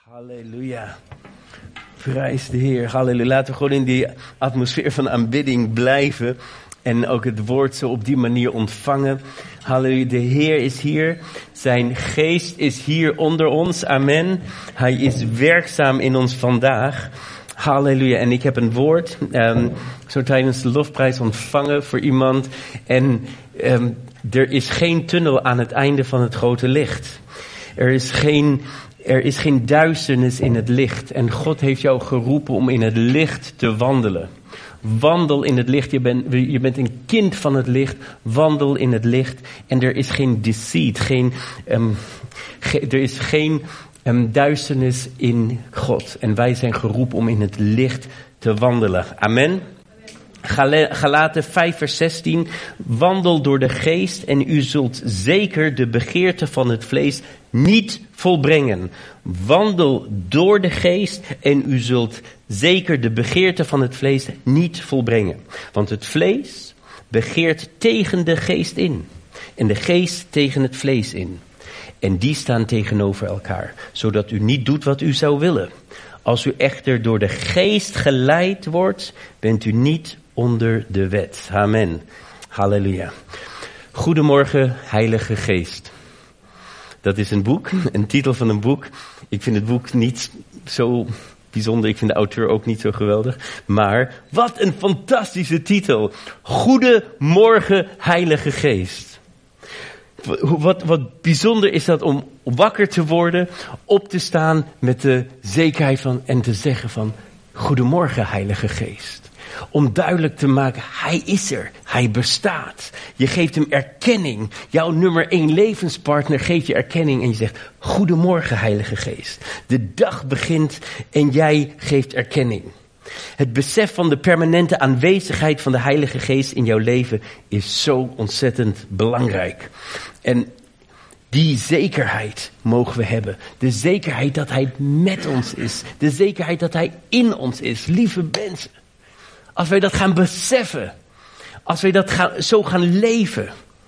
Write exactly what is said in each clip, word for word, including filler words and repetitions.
Halleluja. Prijs de Heer. Halleluja. Laten we gewoon in die atmosfeer van aanbidding blijven. En ook het woord zo op die manier ontvangen. Halleluja. De Heer is hier. Zijn geest is hier onder ons. Amen. Hij is werkzaam in ons vandaag. Halleluja. En ik heb een woord. Um, zo tijdens de lofprijs ontvangen voor iemand. En um, er is geen tunnel aan het einde van het grote licht. Er is geen... Er is geen duisternis in het licht. En God heeft jou geroepen om in het licht te wandelen. Wandel in het licht. Je bent, je bent een kind van het licht. Wandel in het licht. En er is geen deceit. Geen, um, ge, er is geen um, duisternis in God. En wij zijn geroepen om in het licht te wandelen. Amen. Galaten vijf vers zestien. Wandel door de geest en u zult zeker de begeerte van het vlees niet volbrengen. Wandel door de geest en u zult zeker de begeerte van het vlees niet volbrengen. Want het vlees begeert tegen de geest in. En de geest tegen het vlees in. En die staan tegenover elkaar. Zodat u niet doet wat u zou willen. Als u echter door de geest geleid wordt, bent u niet onder de wet. Amen. Halleluja. Goedemorgen, Heilige Geest. Dat is een boek, een titel van een boek. Ik vind het boek niet zo bijzonder. Ik vind de auteur ook niet zo geweldig. Maar wat een fantastische titel. Goedemorgen, Heilige Geest. Wat, wat bijzonder is dat om wakker te worden, op te staan met de zekerheid van en te zeggen van Goedemorgen, Heilige Geest. Om duidelijk te maken, hij is er, hij bestaat. Je geeft hem erkenning. Jouw nummer één levenspartner geeft je erkenning en je zegt, Goedemorgen, Heilige Geest. De dag begint en jij geeft erkenning. Het besef van de permanente aanwezigheid van de Heilige Geest in jouw leven is zo ontzettend belangrijk. En die zekerheid mogen we hebben. De zekerheid dat hij met ons is. De zekerheid dat hij in ons is. Lieve mensen. Als wij dat gaan beseffen. Als wij dat gaan, zo gaan leven.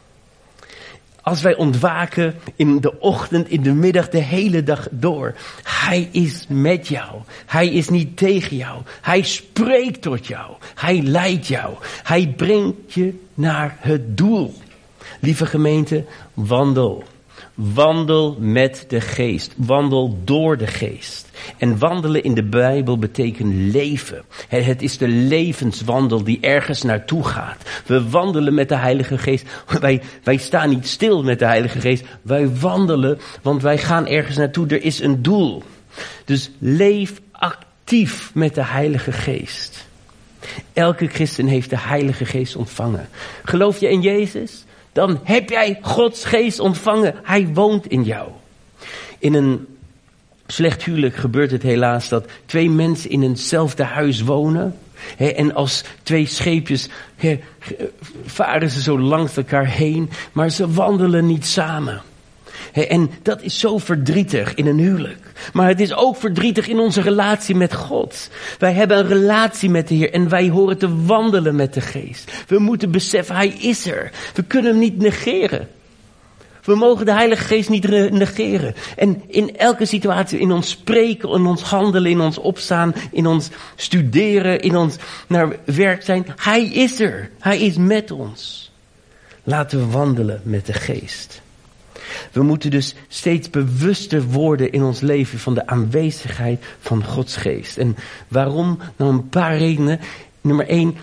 Als wij ontwaken in de ochtend, in de middag, de hele dag door. Hij is met jou. Hij is niet tegen jou. Hij spreekt tot jou. Hij leidt jou. Hij brengt je naar het doel. Lieve gemeente, wandel. Wandel met de geest. Wandel door de geest. En wandelen in de Bijbel betekent leven. Het is de levenswandel die ergens naartoe gaat. We wandelen met de Heilige Geest. Wij, wij staan niet stil met de Heilige Geest. Wij wandelen, want wij gaan ergens naartoe. Er is een doel. Dus leef actief met de Heilige Geest. Elke christen heeft de Heilige Geest ontvangen. Geloof je in Jezus? Dan heb jij Gods geest ontvangen. Hij woont in jou. In een slecht huwelijk gebeurt het helaas dat twee mensen in eenzelfde huis wonen. He, en als twee scheepjes he, varen ze zo langs elkaar heen. Maar ze wandelen niet samen. He, en dat is zo verdrietig in een huwelijk. Maar het is ook verdrietig in onze relatie met God. Wij hebben een relatie met de Heer en wij horen te wandelen met de Geest. We moeten beseffen, Hij is er. We kunnen Hem niet negeren. We mogen de Heilige Geest niet negeren. En in elke situatie, in ons spreken, in ons handelen, in ons opstaan, in ons studeren, in ons naar werk zijn. Hij is er. Hij is met ons. Laten we wandelen met de Geest. We moeten dus steeds bewuster worden in ons leven van de aanwezigheid van Gods Geest. En waarom? Nou, een paar redenen. Nummer één,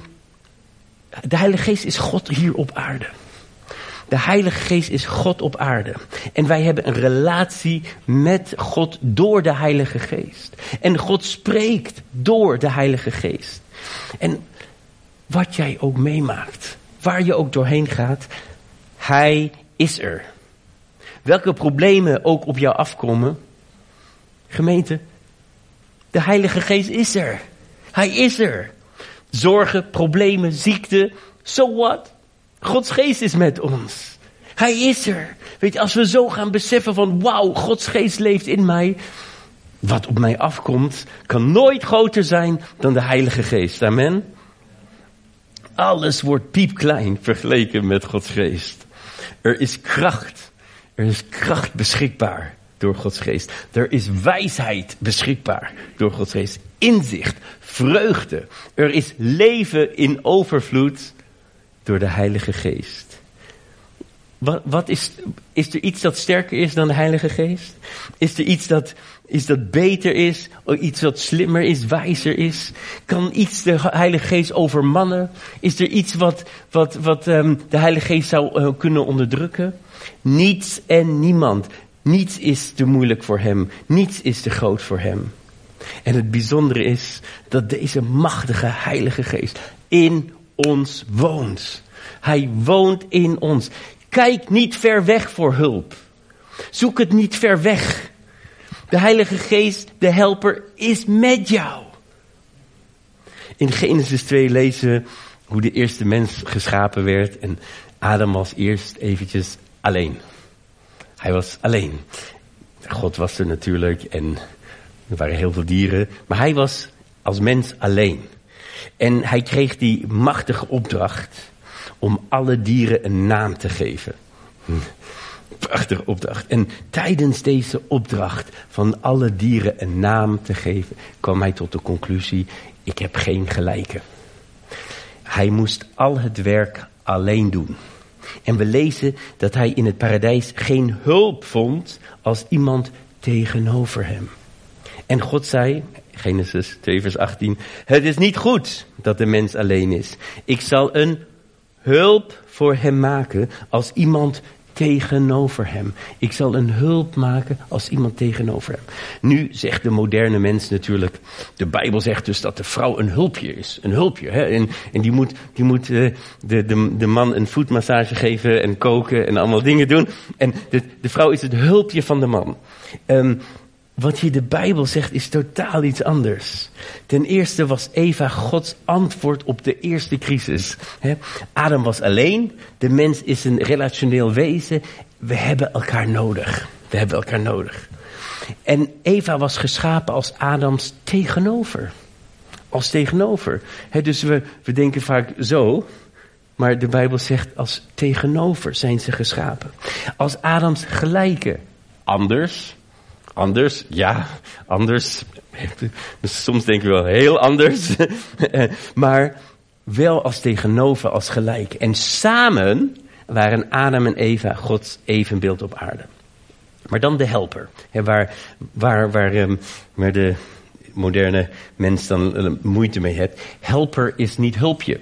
de Heilige Geest is God hier op aarde. De Heilige Geest is God op aarde. En wij hebben een relatie met God door de Heilige Geest. En God spreekt door de Heilige Geest. En wat jij ook meemaakt, waar je ook doorheen gaat, Hij is er. Welke problemen ook op jou afkomen. Gemeente, de Heilige Geest is er. Hij is er. Zorgen, problemen, ziekte, so what? Gods Geest is met ons. Hij is er. Weet je, als we zo gaan beseffen van wauw, Gods Geest leeft in mij. Wat op mij afkomt, kan nooit groter zijn dan de Heilige Geest. Amen. Alles wordt piepklein vergeleken met Gods Geest. Er is kracht. Er is kracht beschikbaar door Gods geest. Er is wijsheid beschikbaar door Gods geest. Inzicht, vreugde. Er is leven in overvloed door de Heilige Geest. Wat, wat is, is er iets dat sterker is dan de Heilige Geest? Is er iets dat, is dat beter is? Of iets wat slimmer is, wijzer is? Kan iets de Heilige Geest overmannen? Is er iets wat, wat, wat um, de Heilige Geest zou uh, kunnen onderdrukken? Niets en niemand. Niets is te moeilijk voor hem. Niets is te groot voor hem. En het bijzondere is dat deze machtige Heilige Geest in ons woont. Hij woont in ons. Kijk niet ver weg voor hulp. Zoek het niet ver weg. De Heilige Geest, de helper, is met jou. In Genesis twee lezen we hoe de eerste mens geschapen werd. En Adam was eerst eventjes alleen. Hij was alleen. God was er natuurlijk en er waren heel veel dieren. Maar hij was als mens alleen. En hij kreeg die machtige opdracht om alle dieren een naam te geven. Prachtige opdracht. En tijdens deze opdracht van alle dieren een naam te geven, kwam hij tot de conclusie: ik heb geen gelijke. Hij moest al het werk alleen doen. En we lezen dat hij in het paradijs geen hulp vond als iemand tegenover hem. En God zei, Genesis twee vers achttien, het is niet goed dat de mens alleen is. Ik zal een hulp voor hem maken als iemand tegenover hem. Ik zal een hulp maken als iemand tegenover hem. Nu zegt de moderne mens natuurlijk, de Bijbel zegt dus dat de vrouw een hulpje is. Een hulpje. Hè? En, en die moet, die moet uh, de, de, de man een voetmassage geven en koken en allemaal dingen doen. En de, de vrouw is het hulpje van de man. Um, Wat hier de Bijbel zegt is totaal iets anders. Ten eerste was Eva Gods antwoord op de eerste crisis. He, Adam was alleen. De mens is een relationeel wezen. We hebben elkaar nodig. We hebben elkaar nodig. En Eva was geschapen als Adams tegenover. Als tegenover. He, dus we, we denken vaak zo. Maar de Bijbel zegt als tegenover zijn ze geschapen. Als Adams gelijke. Anders. Anders, ja, anders. Soms denken we wel heel anders. Maar wel als tegenover, als gelijk. En samen waren Adam en Eva Gods evenbeeld op aarde. Maar dan de helper. Hè, waar, waar, waar, um, waar de moderne mens dan uh, moeite mee heeft. Helper is niet hulpje.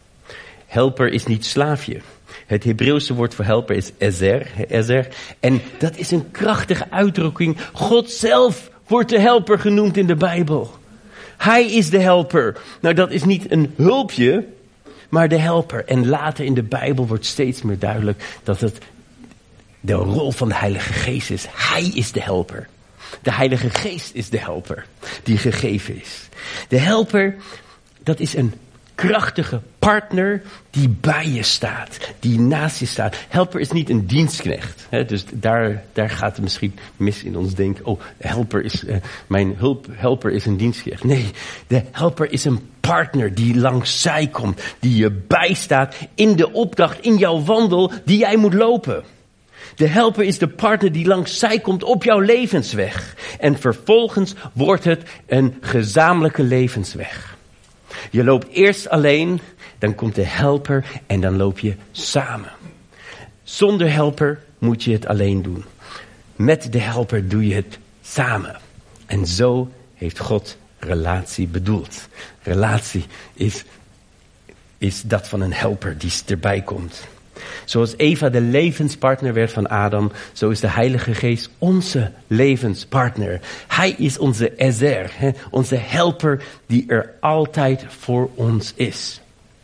Helper is niet slaafje. Het Hebreeuwse woord voor helper is ezer, ezer. En dat is een krachtige uitdrukking. God zelf wordt de helper genoemd in de Bijbel. Hij is de helper. Nou, dat is niet een hulpje, maar de helper. En later in de Bijbel wordt steeds meer duidelijk dat het de rol van de Heilige Geest is. Hij is de helper. De Heilige Geest is de helper die gegeven is. De helper, dat is een krachtige partner die bij je staat, die naast je staat. Helper is niet een dienstknecht. Hè? Dus daar, daar gaat het misschien mis in ons denken. Oh, helper is, uh, mijn hulp, helper is een dienstknecht. Nee, de helper is een partner die langs zij komt, die je bijstaat in de opdracht, in jouw wandel die jij moet lopen. De helper is de partner die langs zij komt op jouw levensweg. En vervolgens wordt het een gezamenlijke levensweg. Je loopt eerst alleen, dan komt de helper en dan loop je samen. Zonder helper moet je het alleen doen. Met de helper doe je het samen. En zo heeft God relatie bedoeld. Relatie is, is dat van een helper die erbij komt. Zoals Eva de levenspartner werd van Adam, zo is de Heilige Geest onze levenspartner. Hij is onze ezer, hè, onze helper die er altijd voor ons is.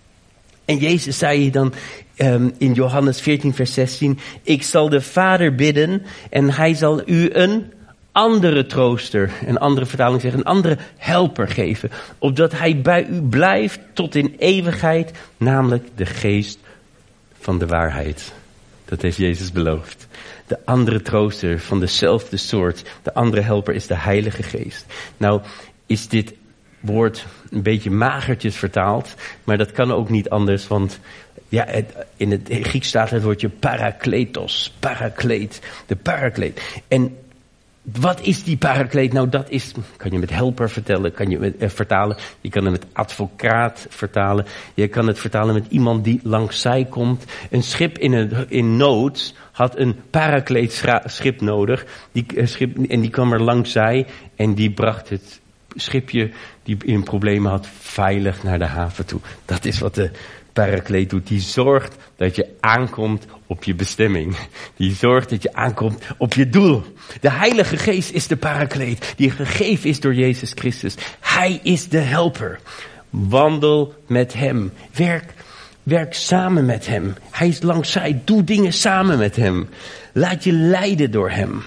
En Jezus zei hier dan um, in Johannes veertien vers zestien, ik zal de Vader bidden en hij zal u een andere trooster, een andere vertaling zegt, een andere helper geven, opdat hij bij u blijft tot in eeuwigheid, namelijk de Geest van de waarheid. Dat heeft Jezus beloofd. De andere trooster van dezelfde soort, de andere helper is de Heilige Geest. Nou is dit woord een beetje magertjes vertaald, maar dat kan ook niet anders, want ja, het, in het Grieks staat het woordje parakletos, parakleet, de parakleet. En Wat is die parakleet? Nou, dat is, kan je met helper vertellen, kan je met, eh, vertalen. Je kan het met advocaat vertalen. Je kan het vertalen met iemand die langs zij komt. Een schip in, een, in nood had een parakleetschip nodig. Die, uh, schip, en die kwam er langs zij en die bracht het schipje die in problemen had veilig naar de haven toe. Dat is wat de parakleet doet. Die zorgt dat je aankomt op je bestemming. Die zorgt dat je aankomt op je doel. De Heilige Geest is de parakleet die gegeven is door Jezus Christus. Hij is de helper. Wandel met hem. Werk, werk samen met hem. Hij is langs zij. Doe dingen samen met hem. Laat je leiden door hem.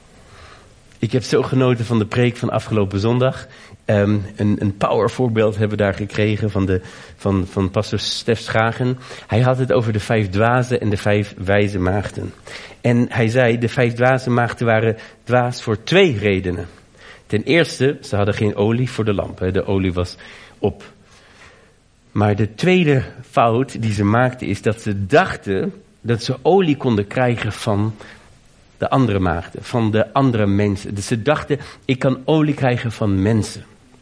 Ik heb zo genoten van de preek van afgelopen zondag. Um, een, een power voorbeeld hebben we daar gekregen van, de, van, van pastor Stef Schagen. Hij had het over de vijf dwazen en de vijf wijze maagden. En hij zei, de vijf dwaze maagden waren dwaas voor twee redenen. Ten eerste, ze hadden geen olie voor de lamp. Hè. De olie was op. Maar de tweede fout die ze maakten is dat ze dachten dat ze olie konden krijgen van de andere maagden, van de andere mensen. Dus ze dachten, ik kan olie krijgen van mensen.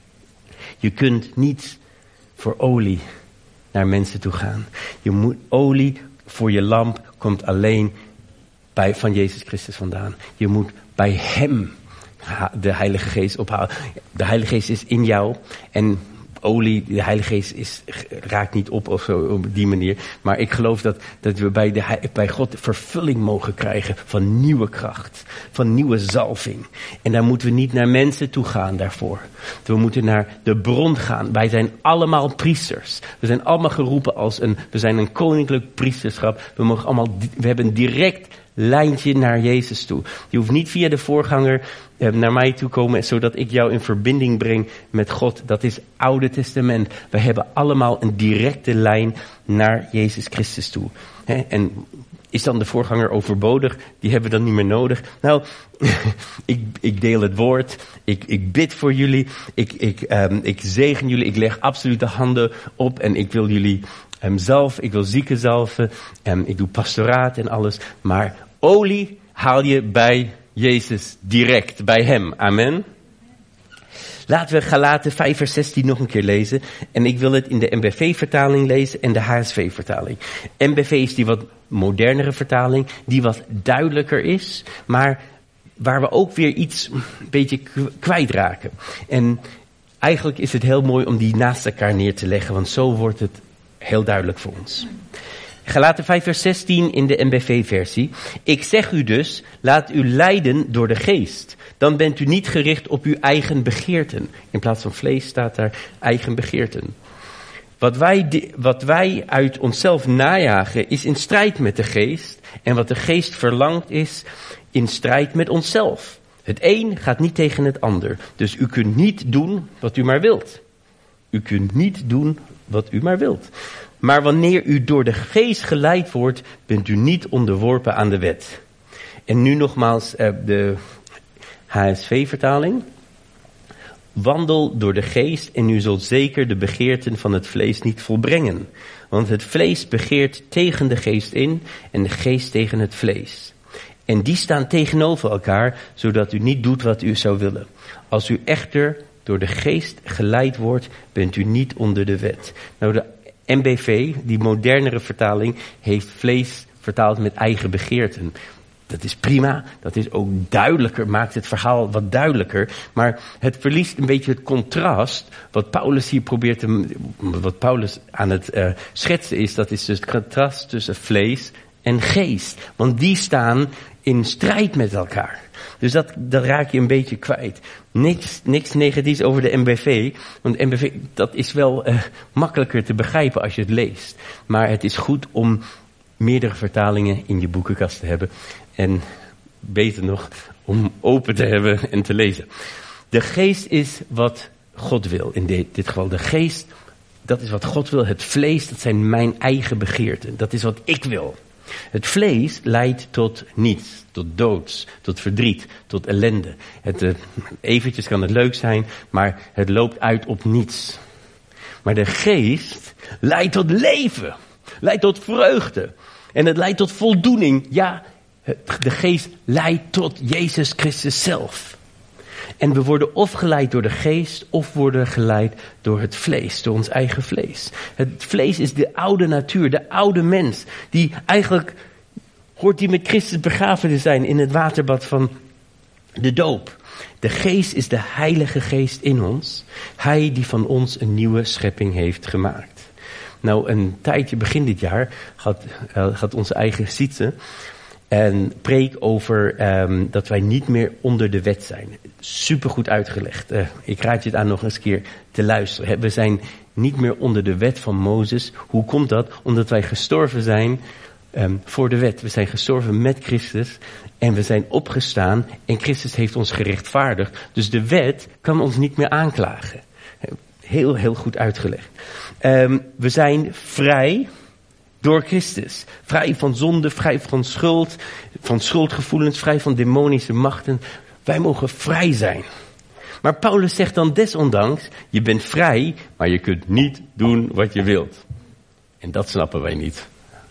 Je kunt niet voor olie naar mensen toe gaan. Je moet, olie voor je lamp komt alleen bij, van Jezus Christus vandaan. Je moet bij hem de Heilige Geest ophalen. De Heilige Geest is in jou en olie, de Heilige Geest is, raakt niet op of zo op die manier. Maar ik geloof dat, dat we bij, de, bij God vervulling mogen krijgen van nieuwe kracht. Van nieuwe zalving. En daar moeten we niet naar mensen toe gaan daarvoor. We moeten naar de bron gaan. Wij zijn allemaal priesters. We zijn allemaal geroepen als een, we zijn een koninklijk priesterschap. We mogen allemaal, we hebben een direct lijntje naar Jezus toe. Je hoeft niet via de voorganger eh, naar mij toe komen, zodat ik jou in verbinding breng met God. Dat is Oude Testament. We hebben allemaal een directe lijn naar Jezus Christus toe. He, en is dan de voorganger overbodig? Die hebben we dan niet meer nodig. Nou, ik, ik deel het woord. Ik, ik bid voor jullie. Ik, ik, um, ik zegen jullie. Ik leg absoluut de handen op. En ik wil jullie um, zelf, ik wil zieken zalven. Um, ik doe pastoraat en alles. Maar olie haal je bij Jezus direct. Bij hem. Amen. Laten we Galaten vijf vers zestien nog een keer lezen. En ik wil het in de M B V-vertaling lezen en de H S V-vertaling. M B V is die wat modernere vertaling, die wat duidelijker is, maar waar we ook weer iets een beetje kwijtraken. En eigenlijk is het heel mooi om die naast elkaar neer te leggen, want zo wordt het heel duidelijk voor ons. Galaten vijf vers zestien in de M B V-versie. Ik zeg u dus, laat u leiden door de geest. Dan bent u niet gericht op uw eigen begeerten. In plaats van vlees staat daar eigen begeerten. Wat wij, wat wij uit onszelf najagen is in strijd met de geest. En wat de geest verlangt is in strijd met onszelf. Het een gaat niet tegen het ander. Dus u kunt niet doen wat u maar wilt. U kunt niet doen wat u maar wilt. Maar wanneer u door de geest geleid wordt, bent u niet onderworpen aan de wet. En nu nogmaals uh, de H S V-vertaling. Wandel door de geest en u zult zeker de begeerten van het vlees niet volbrengen. Want het vlees begeert tegen de geest in en de geest tegen het vlees. En die staan tegenover elkaar, zodat u niet doet wat u zou willen. Als u echter door de geest geleid wordt, bent u niet onder de wet. Nou, de M B V, die modernere vertaling, heeft vlees vertaald met eigen begeerten. Dat is prima, dat is ook duidelijker, maakt het verhaal wat duidelijker. Maar het verliest een beetje het contrast. Wat Paulus hier probeert te, wat Paulus aan het uh, schetsen is, dat is dus het contrast tussen vlees en geest. Want die staan in strijd met elkaar. Dus dat, dat raak je een beetje kwijt. Niks, niks negatiefs over de M B V. Want M B V, dat is wel uh, makkelijker te begrijpen als je het leest. Maar het is goed om meerdere vertalingen in je boekenkast te hebben. En beter nog, om open te hebben en te lezen. De geest is wat God wil. In dit, dit geval de geest, dat is wat God wil. Het vlees, dat zijn mijn eigen begeerten. Dat is wat ik wil. Het vlees leidt tot niets, tot doods, tot verdriet, tot ellende. Het, uh, eventjes kan het leuk zijn, maar het loopt uit op niets. Maar de geest leidt tot leven, leidt tot vreugde. En het leidt tot voldoening, ja, De geest leidt tot Jezus Christus zelf. En we worden of geleid door de geest, of worden geleid door het vlees, door ons eigen vlees. Het vlees is de oude natuur, de oude mens, die eigenlijk hoort die met Christus begraven te zijn in het waterbad van de doop. De geest is de Heilige Geest in ons. Hij die van ons een nieuwe schepping heeft gemaakt. Nou, een tijdje begin dit jaar gaat, uh, gaat onze eigen Sietse een preek over um, dat wij niet meer onder de wet zijn. Supergoed uitgelegd. Uh, ik raad je het aan nog eens een keer te luisteren. We zijn niet meer onder de wet van Mozes. Hoe komt dat? Omdat wij gestorven zijn um, voor de wet. We zijn gestorven met Christus en we zijn opgestaan en Christus heeft ons gerechtvaardigd. Dus de wet kan ons niet meer aanklagen. Heel, heel goed uitgelegd. Um, we zijn vrij door Christus. Vrij van zonde, vrij van schuld, van schuldgevoelens, vrij van demonische machten. Wij mogen vrij zijn. Maar Paulus zegt dan desondanks, je bent vrij, maar je kunt niet doen wat je wilt. En dat snappen wij niet.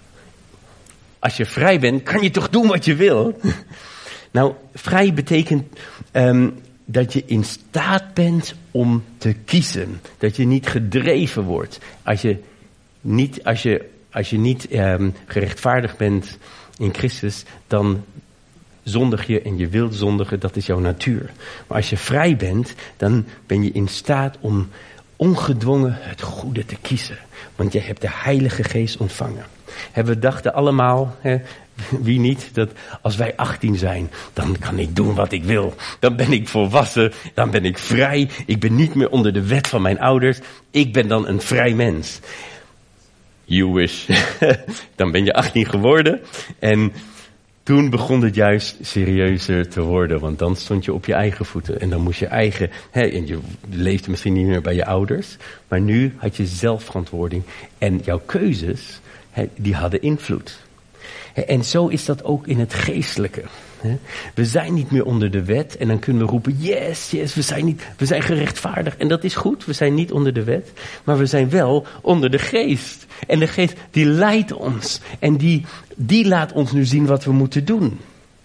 Als je vrij bent, kan je toch doen wat je wil? Nou, vrij betekent um, dat je in staat bent om te kiezen. Dat je niet gedreven wordt. Als je niet, als je, als je niet um, gerechtvaardigd bent in Christus, dan zondig je en je wilt zondigen, dat is jouw natuur. Maar als je vrij bent, dan ben je in staat om ongedwongen het goede te kiezen. Want je hebt de Heilige Geest ontvangen. En we dachten allemaal, hè, wie niet, dat als wij achttien zijn, dan kan ik doen wat ik wil. Dan ben ik volwassen, dan ben ik vrij. Ik ben niet meer onder de wet van mijn ouders. Ik ben dan een vrij mens. You wish. Dan ben je achttien geworden. En toen begon het juist serieuzer te worden. Want dan stond je op je eigen voeten. En dan moest je eigen... Hè, en je leefde misschien niet meer bij je ouders. Maar nu had je zelfverantwoording. En jouw keuzes, hè, die hadden invloed. En zo is dat ook in het geestelijke. We zijn niet meer onder de wet en dan kunnen we roepen, yes, yes, we zijn, niet, we zijn gerechtvaardigd. En dat is goed, we zijn niet onder de wet, maar we zijn wel onder de geest. En de geest die leidt ons en die, die laat ons nu zien wat we moeten doen.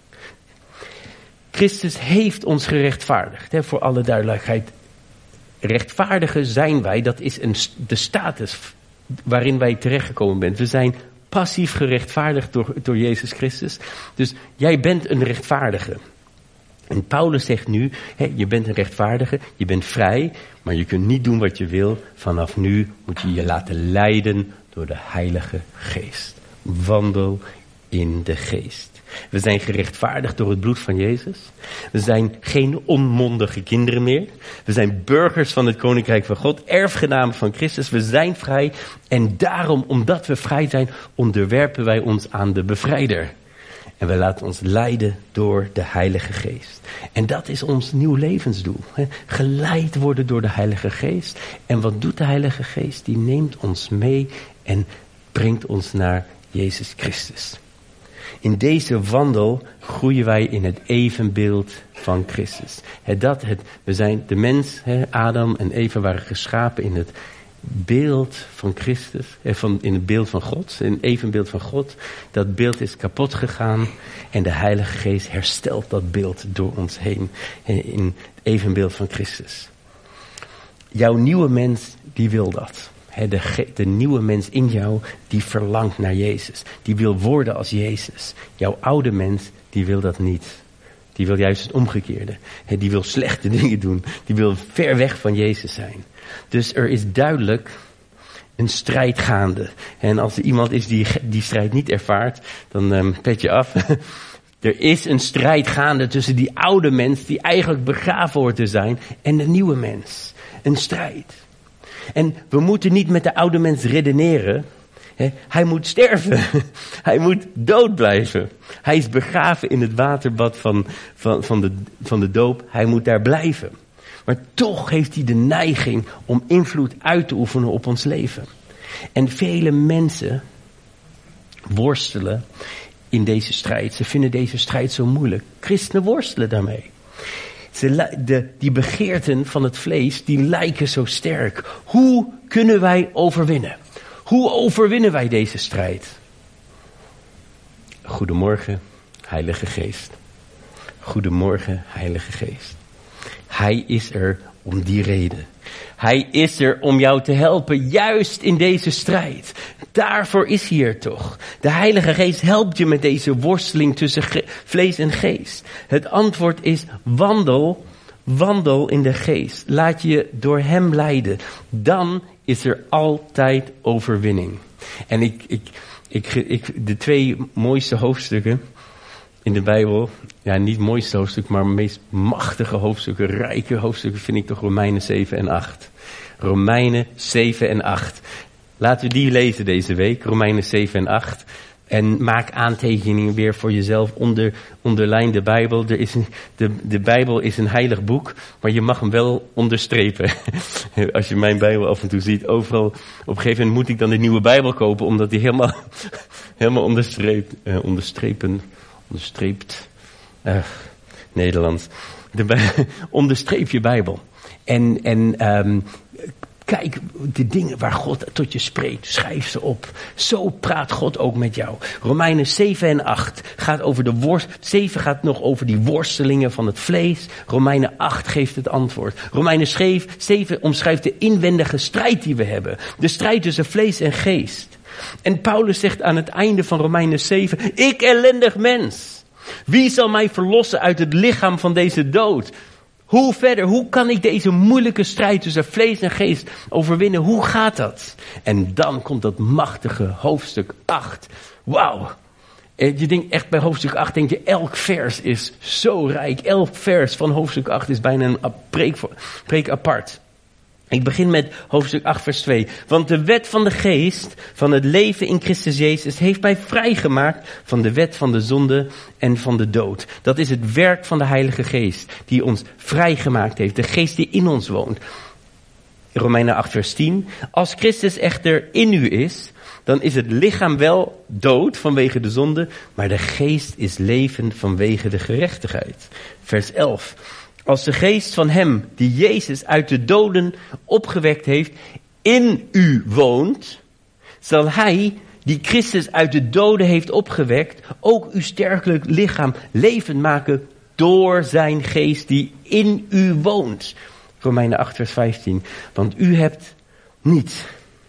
Christus heeft ons gerechtvaardigd, hè, voor alle duidelijkheid. Rechtvaardigen zijn wij, dat is een, de status waarin wij terechtgekomen zijn. We zijn passief gerechtvaardigd door, door Jezus Christus. Dus jij bent een rechtvaardige. En Paulus zegt nu, hè, je bent een rechtvaardige, je bent vrij, maar je kunt niet doen wat je wil. Vanaf nu moet je je laten leiden door de Heilige Geest. Wandel in de Geest. We zijn gerechtvaardigd door het bloed van Jezus. We zijn geen onmondige kinderen meer. We zijn burgers van het Koninkrijk van God, erfgenamen van Christus. We zijn vrij en daarom, omdat we vrij zijn, onderwerpen wij ons aan de bevrijder. En we laten ons leiden door de Heilige Geest. En dat is ons nieuw levensdoel. Hè? Geleid worden door de Heilige Geest. En wat doet de Heilige Geest? Die neemt ons mee en brengt ons naar Jezus Christus. In deze wandel groeien wij in het evenbeeld van Christus. Het, dat, het, we zijn de mens, hè, Adam en Eva waren geschapen in het beeld van Christus. Eh, van, in het beeld van God, in het evenbeeld van God. Dat beeld is kapot gegaan en de Heilige Geest herstelt dat beeld door ons heen. In het evenbeeld van Christus. Jouw nieuwe mens, die wil dat. He, de, de nieuwe mens in jou, die verlangt naar Jezus. Die wil worden als Jezus. Jouw oude mens, die wil dat niet. Die wil juist het omgekeerde. He, die wil slechte dingen doen. Die wil ver weg van Jezus zijn. Dus er is duidelijk een strijd gaande. En als er iemand is die die strijd niet ervaart, dan um, pet je af. Er is een strijd gaande tussen die oude mens, die eigenlijk begraven hoort te zijn, en de nieuwe mens. Een strijd. En we moeten niet met de oude mens redeneren. He, hij moet sterven. Hij moet dood blijven. Hij is begraven in het waterbad van, van, van, de, van de doop. Hij moet daar blijven. Maar toch heeft hij de neiging om invloed uit te oefenen op ons leven. En vele mensen worstelen in deze strijd. Ze vinden deze strijd zo moeilijk. Christenen worstelen daarmee. Ze, de, die begeerten van het vlees, die lijken zo sterk. Hoe kunnen wij overwinnen? Hoe overwinnen wij deze strijd? Goedemorgen, Heilige Geest. Goedemorgen, Heilige Geest. Hij is er om die reden. Hij is er om jou te helpen, juist in deze strijd. Daarvoor is hij er toch. De Heilige Geest helpt je met deze worsteling tussen ge- vlees en geest. Het antwoord is wandel, wandel in de geest. Laat je door hem leiden. Dan is er altijd overwinning. En ik, ik, ik, ik, de twee mooiste hoofdstukken in de Bijbel, ja, niet het mooiste hoofdstuk, maar de meest machtige hoofdstukken, rijke hoofdstukken, vind ik toch Romeinen zeven en acht. Romeinen zeven en acht. Laten we die lezen deze week, Romeinen zeven en acht. En maak aantekeningen weer voor jezelf, onder, onderlijn de Bijbel. Er is een, de, de Bijbel is een heilig boek, maar je mag hem wel onderstrepen. Als je mijn Bijbel af en toe ziet, overal, op een gegeven moment moet ik dan de nieuwe Bijbel kopen, omdat die helemaal, helemaal onderstreept, uh, onderstrepen, onderstreept, uh, Nederlands. De bij, onderstreep je Bijbel. En, en um, kijk de dingen waar God tot je spreekt. Schrijf ze op. Zo praat God ook met jou. Romeinen zeven en acht gaat over de worst. zeven gaat nog over die worstelingen van het vlees. Romeinen acht geeft het antwoord. Romeinen zeven omschrijft de inwendige strijd die we hebben. De strijd tussen vlees en geest. En Paulus zegt aan het einde van Romeinen zeven. Ik ellendig mens. Wie zal mij verlossen uit het lichaam van deze dood? Hoe verder? Hoe kan ik deze moeilijke strijd tussen vlees en geest overwinnen? Hoe gaat dat? En dan komt dat machtige hoofdstuk acht. Wauw. Je denkt echt bij hoofdstuk acht, denk je, elk vers is zo rijk. Elk vers van hoofdstuk acht is bijna een preek, preek apart. Ik begin met hoofdstuk acht vers twee. Want de wet van de geest van het leven in Christus Jezus heeft mij vrijgemaakt van de wet van de zonde en van de dood. Dat is het werk van de Heilige Geest die ons vrijgemaakt heeft. De geest die in ons woont. Romeinen acht vers tien. Als Christus echter in u is, dan is het lichaam wel dood vanwege de zonde, maar de geest is levend vanwege de gerechtigheid. Vers elf. Als de geest van hem die Jezus uit de doden opgewekt heeft in u woont, zal hij die Christus uit de doden heeft opgewekt ook uw sterfelijk lichaam levend maken door zijn geest die in u woont. Romeinen acht vers vijftien. Want u hebt niet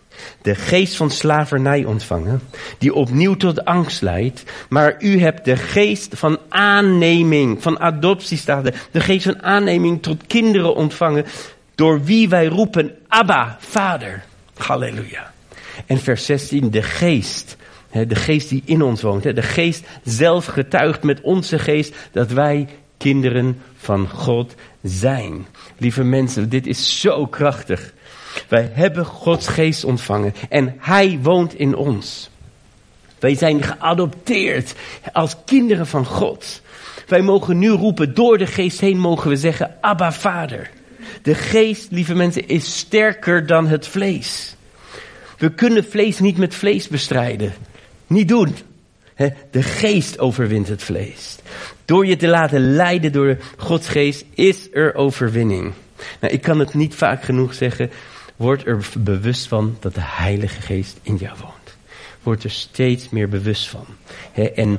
de geest van slavernij ontvangen, die opnieuw tot angst leidt, maar u hebt de geest van aanneming, van adoptie staat er, de geest van aanneming tot kinderen ontvangen, door wie wij roepen, Abba, Vader. Halleluja. En vers zestien, de geest, de geest die in ons woont, de geest zelf getuigt met onze geest dat wij kinderen van God zijn. Lieve mensen, dit is zo krachtig. Wij hebben Gods geest ontvangen en hij woont in ons. Wij zijn geadopteerd als kinderen van God. Wij mogen nu roepen, door de geest heen mogen we zeggen, Abba Vader. De geest, lieve mensen, is sterker dan het vlees. We kunnen vlees niet met vlees bestrijden. Niet doen. De geest overwint het vlees. Door je te laten leiden door Gods geest is er overwinning. Nou, ik kan het niet vaak genoeg zeggen. Word er bewust van dat de Heilige Geest in jou woont. Word er steeds meer bewust van. He, en,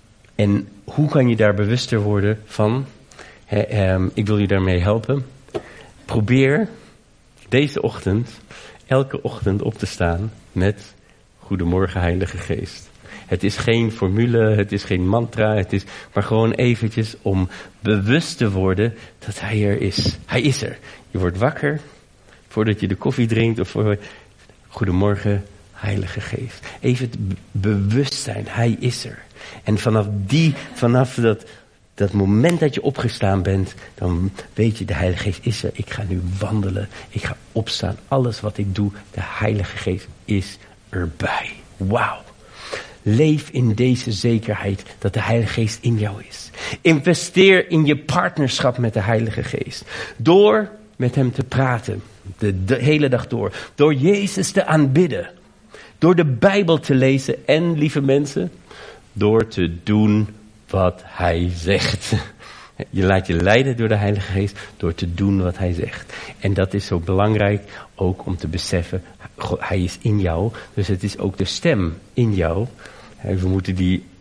en hoe kan je daar bewuster worden van? He, um, ik wil je daarmee helpen. Probeer deze ochtend, elke ochtend op te staan met Goedemorgen Heilige Geest. Het is geen formule, het is geen mantra, het is maar gewoon eventjes om bewust te worden dat hij er is. Hij is er. Je wordt wakker. Voordat je de koffie drinkt of voor Goedemorgen Heilige Geest. Even het bewustzijn, hij is er. En vanaf die, vanaf dat, dat moment dat je opgestaan bent, dan weet je, de Heilige Geest is er. Ik ga nu wandelen, ik ga opstaan. Alles wat ik doe, de Heilige Geest is erbij. Wauw. Leef in deze zekerheid dat de Heilige Geest in jou is. Investeer in je partnerschap met de Heilige Geest. Door met hem te praten. De, de hele dag door. Door Jezus te aanbidden. Door de Bijbel te lezen. En, lieve mensen, door te doen wat hij zegt. Je laat je leiden door de Heilige Geest. Door te doen wat hij zegt. En dat is zo belangrijk ook om te beseffen. God, hij is in jou. Dus het is ook de stem in jou. We moeten die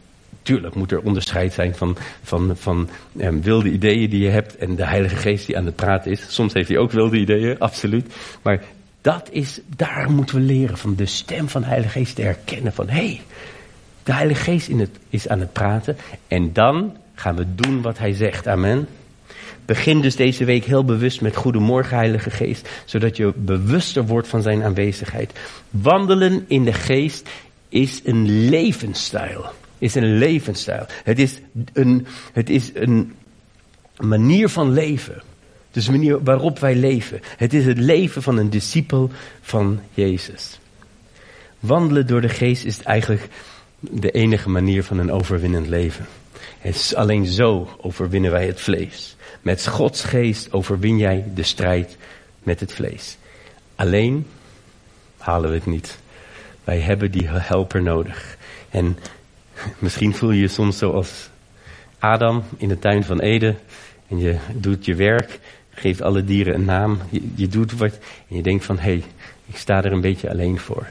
Tuurlijk moet er onderscheid zijn van, van, van um, wilde ideeën die je hebt en de Heilige Geest die aan het praten is. Soms heeft hij ook wilde ideeën, absoluut. Maar dat is, daar moeten we leren van de stem van de Heilige Geest te herkennen. Van hé, hey, de Heilige Geest in het, is aan het praten. En dan gaan we doen wat hij zegt. Amen. Begin dus deze week heel bewust met Goedemorgen Heilige Geest. Zodat je bewuster wordt van zijn aanwezigheid. Wandelen in de Geest is een levensstijl. Is een levensstijl. Het is een, het is een manier van leven. Dus de manier waarop wij leven. Het is het leven van een discipel van Jezus. Wandelen door de Geest is eigenlijk de enige manier van een overwinnend leven. Het is alleen zo overwinnen wij het vlees. Met Gods Geest overwin jij de strijd met het vlees. Alleen halen we het niet. Wij hebben die helper nodig. En misschien voel je je soms zoals Adam in de tuin van Eden. En je doet je werk, geeft alle dieren een naam. Je, je doet wat en je denkt van, hé, hey, ik sta er een beetje alleen voor.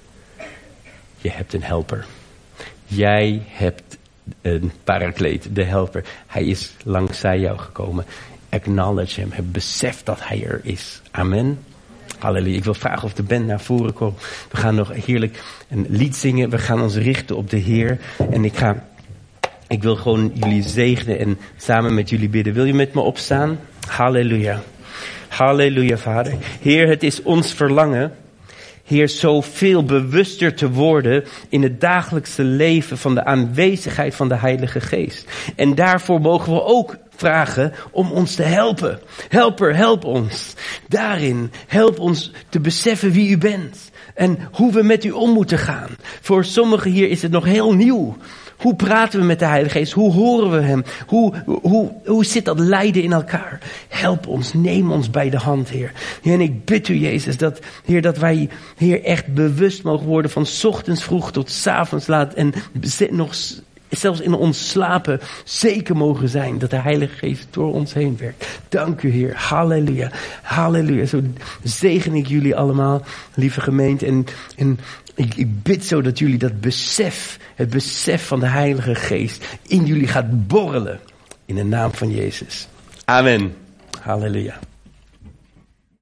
Je hebt een helper. Jij hebt een parakleet, de helper. Hij is langzij jou gekomen. Acknowledge hem. Heb besef dat hij er is. Amen. Halleluja. Ik wil vragen of de band naar voren komt. We gaan nog heerlijk een lied zingen. We gaan ons richten op de Heer. En ik ga, ik wil gewoon jullie zegenen en samen met jullie bidden. Wil je met me opstaan? Halleluja. Halleluja, Vader. Heer, het is ons verlangen, Heer, zoveel bewuster te worden in het dagelijkse leven van de aanwezigheid van de Heilige Geest. En daarvoor mogen we ook vragen om ons te helpen. Helper, help ons. Daarin, help ons te beseffen wie u bent. En hoe we met u om moeten gaan. Voor sommigen hier is het nog heel nieuw. Hoe praten we met de Heilige Geest? Hoe horen we hem? Hoe, hoe, hoe zit dat lijden in elkaar? Help ons, neem ons bij de hand, Heer. En ik bid u, Jezus, dat, Heer, dat wij, Heer, echt bewust mogen worden van 's ochtends vroeg tot 's avonds laat. En nog zelfs in ons slapen zeker mogen zijn dat de Heilige Geest door ons heen werkt. Dank u, Heer. Halleluja. Halleluja. Zo zegen ik jullie allemaal, lieve gemeente. En, en ik, ik bid zo dat jullie dat besef, het besef van de Heilige Geest in jullie gaat borrelen. In de naam van Jezus. Amen. Halleluja.